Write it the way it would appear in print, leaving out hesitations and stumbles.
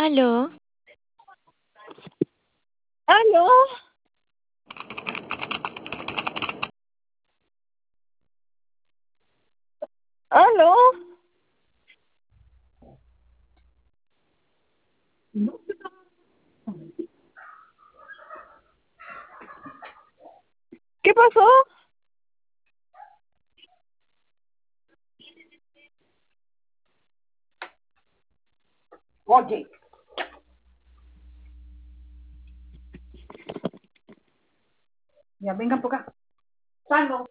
Aló, ¿Aló? ¿Aló? ¿Qué pasó? Oye, ya vengan por acá. Salgo.